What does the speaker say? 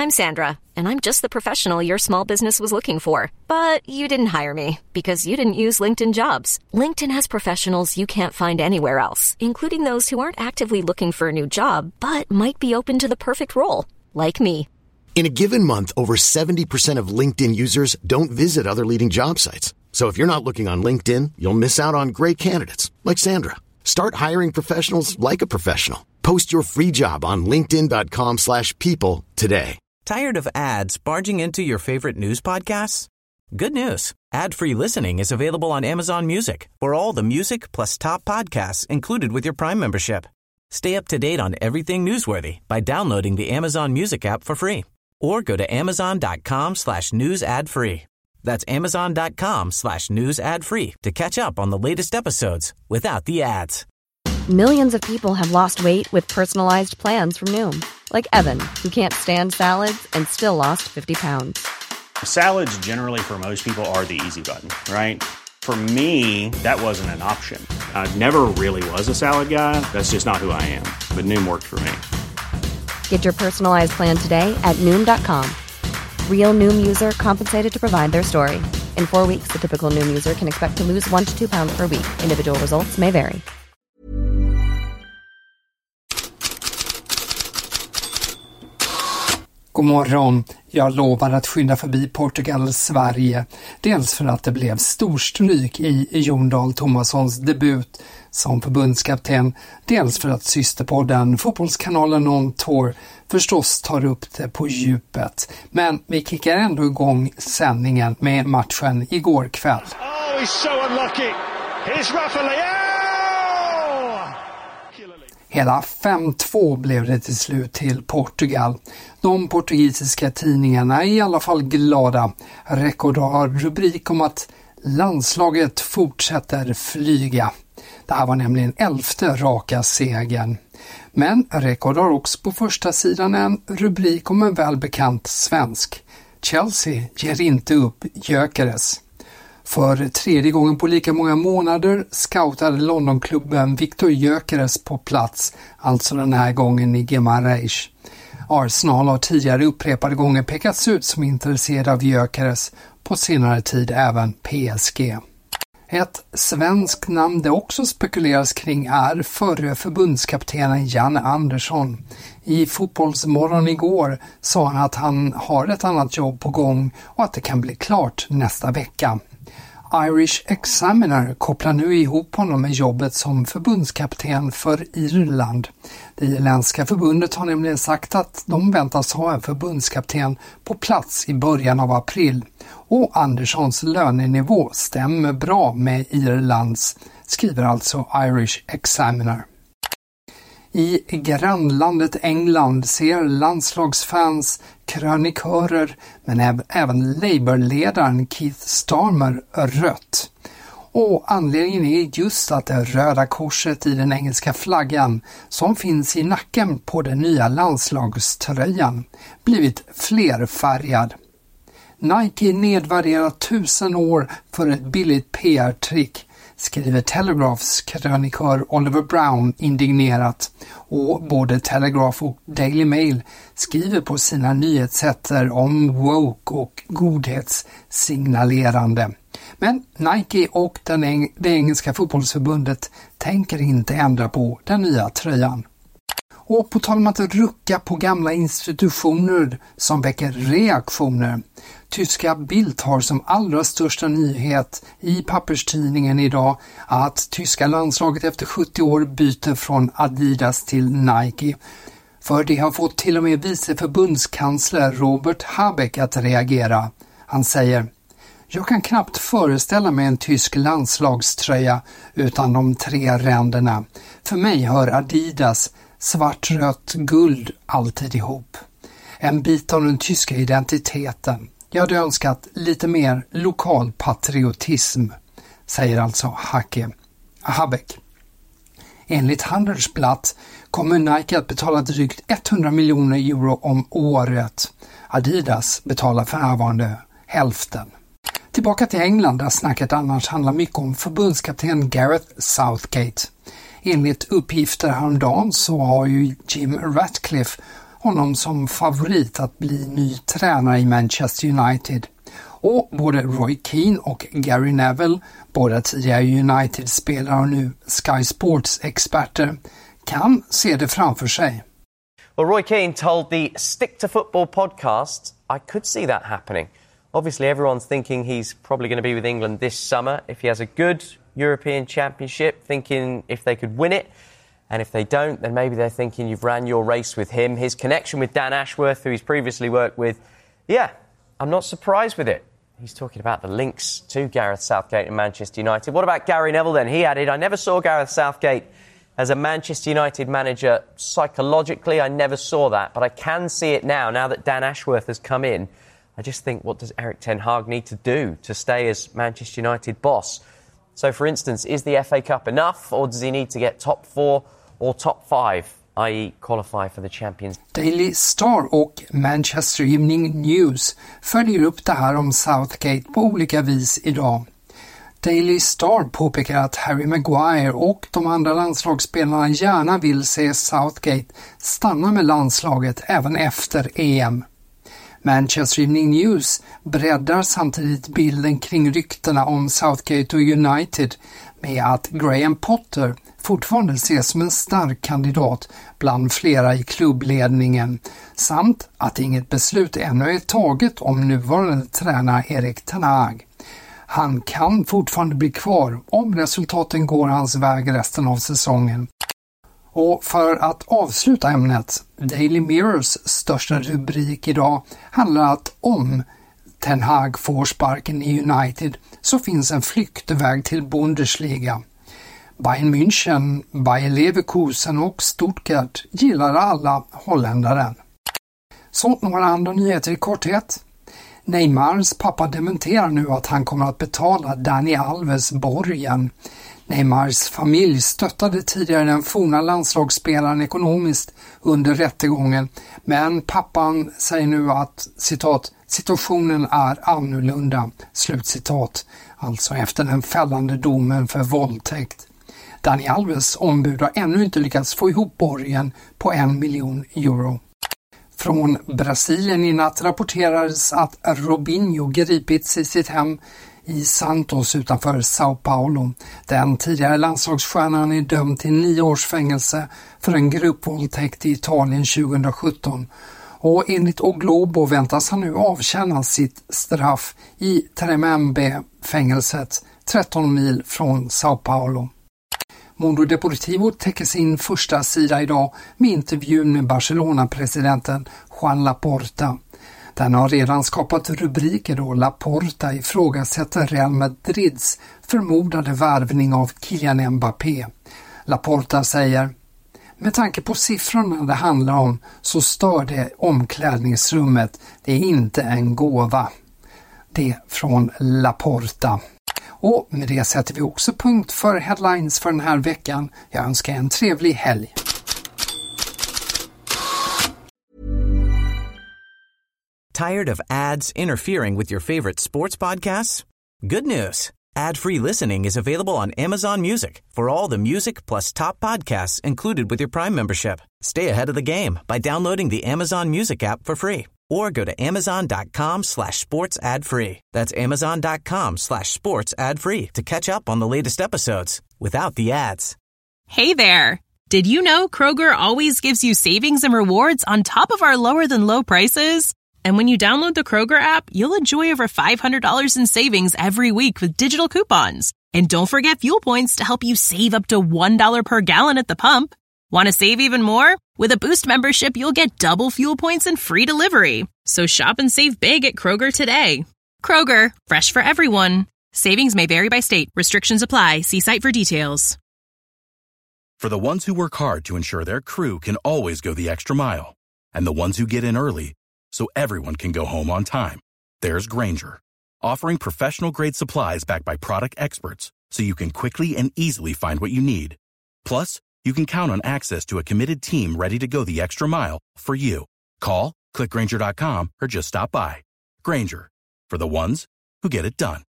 I'm Sandra, and I'm just the professional your small business was looking for. But you didn't hire me because you didn't use LinkedIn Jobs. LinkedIn has professionals you can't find anywhere else, including those who aren't actively looking for a new job, but might be open to the perfect role, like me. In a given month, over 70% of LinkedIn users don't visit other leading job sites. So if you're not looking on LinkedIn, you'll miss out on great candidates like Sandra. Start hiring professionals like a professional. Post your free job on linkedin.com/people today. Tired of ads barging into your favorite news podcasts? Good news. Ad-free listening is available on Amazon Music for all the music plus top podcasts included with your Prime membership. Stay up to date on everything newsworthy by downloading the Amazon Music app for free or go to amazon.com/news ad free. That's amazon.com/news ad free to catch up on the latest episodes without the ads. Millions of people have lost weight with personalized plans from Noom. Like Evan, who can't stand salads and still lost 50 pounds. Salads generally for most people are the easy button, right? For me, that wasn't an option. I never really was a salad guy. That's just not who I am. But Noom worked for me. Get your personalized plan today at Noom.com. Real Noom user compensated to provide their story. In 4 weeks, the typical Noom user can expect to lose 1 to 2 pounds per week. Individual results may vary. God morgon. Jag lovar att skynda förbi Portugal-Sverige. Dels för att det blev storstryk i Jon Dahl Tomassons debut som förbundskapten. Dels för att systerpodden Fotbollskanalen On Tour förstås tar upp det på djupet. Men vi kickar ändå igång sändningen med matchen igår kväll. Oh, he's so unlucky. Here's Rafael. Hela 5-2 blev det till slut till Portugal. De portugisiska tidningarna är i alla fall glada. Record har rubrik om att landslaget fortsätter flyga. Det här var nämligen 11:e raka segern. Men Record har också på första sidan en rubrik om en välbekant svensk. Chelsea ger inte upp Gyökeres. För 3:e gången på lika många månader scoutade Londonklubben Victor Gyökeres på plats, alltså den här gången i Guimarães. Arsenal har tidigare upprepade gånger pekats ut som intresserad av Gyökeres, på senare tid även PSG. Ett svenskt namn det också spekuleras kring är förre förbundskaptenen Jan Andersson. I Fotbollsmorgon igår sa han att han har ett annat jobb på gång och att det kan bli klart nästa vecka. Irish Examiner kopplar nu ihop honom med jobbet som förbundskapten för Irland. Det irländska förbundet har nämligen sagt att de väntas ha en förbundskapten på plats i början av april. Och Anderssons lönenivå stämmer bra med Irlands, skriver alltså Irish Examiner. I grannlandet England ser landslagsfans, krönikörer men även Labour-ledaren Keith Starmer rött. Och anledningen är just att det röda korset i den engelska flaggan som finns i nacken på den nya landslagströjan blivit flerfärgad. Nike nedvärderar 1000 år för ett billigt PR-trick, skriver Telegraphs krönikör Oliver Brown indignerat, och både Telegraph och Daily Mail skriver på sina nyhetssätter om woke och godhetssignalerande. Men Nike och det engelska fotbollsförbundet tänker inte ändra på den nya tröjan. Och på tal om att rucka på gamla institutioner som väcker reaktioner. Tyska Bild har som allra största nyhet i papperstidningen idag att tyska landslaget efter 70 år byter från Adidas till Nike. För det har fått till och med vice förbundskansler Robert Habeck att reagera. Han säger: "Jag kan knappt föreställa mig en tysk landslagströja utan de 3 ränderna. För mig hör Adidas, svart, rött, guld alltid ihop. En bit av den tyska identiteten. Jag hade önskat lite mer lokal patriotism", säger alltså Habeck. Enligt Handelsblatt kommer Nike att betala drygt 100 miljoner euro om året. Adidas betalar för närvarande hälften. Tillbaka till England där snacket annars handlar mycket om förbundskapten Gareth Southgate. Enligt uppgifter häromdagen så har ju Jim Ratcliffe honom som favorit att bli ny tränare i Manchester United. Och både Roy Keane och Gary Neville, båda tidigare United-spelare och nu Sky Sports-experter, kan se det framför sig. Well, Roy Keane told the Stick to Football podcast, I could see that happening. Obviously, everyone's thinking he's probably going to be with England this summer if he has a good European Championship, thinking if they could win it. And if they don't, then maybe they're thinking you've ran your race with him. His connection with Dan Ashworth, who he's previously worked with, yeah, I'm not surprised with it. He's talking about the links to Gareth Southgate and Manchester United. What about Gary Neville then? He added, I never saw Gareth Southgate as a Manchester United manager psychologically. I never saw that, but I can see it now that Dan Ashworth has come in. I just think, what does Erik ten Hag need to do to stay as Manchester United boss? So, for instance, is the FA Cup enough, or does he need to get top 4 or top 5, i.e. qualify for the Champions? Daily Star och Manchester Evening News följer upp det här om Southgate på olika vis idag. Daily Star påpekar att Harry Maguire och de andra landslagsspelarna gärna vill se Southgate stanna med landslaget även efter EM. Manchester Evening News breddar samtidigt bilden kring ryktena om Southgate och United med att Graham Potter fortfarande ses som en stark kandidat bland flera i klubbledningen, samt att inget beslut ännu är taget om nuvarande tränare Erik ten Hag. Han kan fortfarande bli kvar om resultaten går hans väg resten av säsongen. Och för att avsluta ämnet, Daily Mirrors största rubrik idag handlar att om ten Hag får sparken i United så finns en flyktväg till Bundesliga. Bayern München, Bayer Leverkusen och Stuttgart gillar alla holländaren. Så några andra nyheter i korthet. Neymars pappa dementerar nu att han kommer att betala Dani Alves borgen. Neymars familj stöttade tidigare den forna landslagsspelaren ekonomiskt under rättegången, men pappan säger nu att, citat, situationen är annorlunda, slutcitat, alltså efter den fällande domen för våldtäkt. Dani Alves ombud har ännu inte lyckats få ihop borgen på 1 miljon euro. Från Brasilien i natt rapporterades att Robinho gripits i sitt hem i Santos utanför São Paulo. Den tidigare landslagsstjärnan är dömd till 9 års fängelse för en gruppvåldtäkt i Italien 2017. Och enligt O Globo väntas han nu avtjäna sitt straff i Tremembe-fängelset 13 mil från São Paulo. Mundo Deportivo täcker sin första sida idag med intervjun med Barcelona-presidenten Joan Laporta. Den har redan skapat rubriker då Laporta ifrågasätter Real Madrids förmodade värvning av Kylian Mbappé. Laporta säger: med tanke på siffrorna det handlar om så stör det omklädningsrummet. Det är inte en gåva. Det från Laporta. Och med det sätter vi också punkt för headlines för den här veckan. Jag önskar en trevlig helg. Tired of ads interfering with your favorite sports podcasts? Good news. Ad-free listening is available on Amazon Music for all the music plus top podcasts included with your Prime membership. Stay ahead of the game by downloading the Amazon Music app for free or go to amazon.com/sports ad free. That's amazon.com/sports ad free to catch up on the latest episodes without the ads. Hey there. Did you know Kroger always gives you savings and rewards on top of our lower than low prices? And when you download the Kroger app, you'll enjoy over $500 in savings every week with digital coupons. And don't forget fuel points to help you save up to $1 per gallon at the pump. Want to save even more? With a Boost membership, you'll get double fuel points and free delivery. So shop and save big at Kroger today. Kroger, fresh for everyone. Savings may vary by state. Restrictions apply. See site for details. For the ones who work hard to ensure their crew can always go the extra mile, and the ones who get in early so everyone can go home on time, there's Grainger, offering professional-grade supplies backed by product experts so you can quickly and easily find what you need. Plus, you can count on access to a committed team ready to go the extra mile for you. Call, click Grainger.com, or just stop by. Grainger, for the ones who get it done.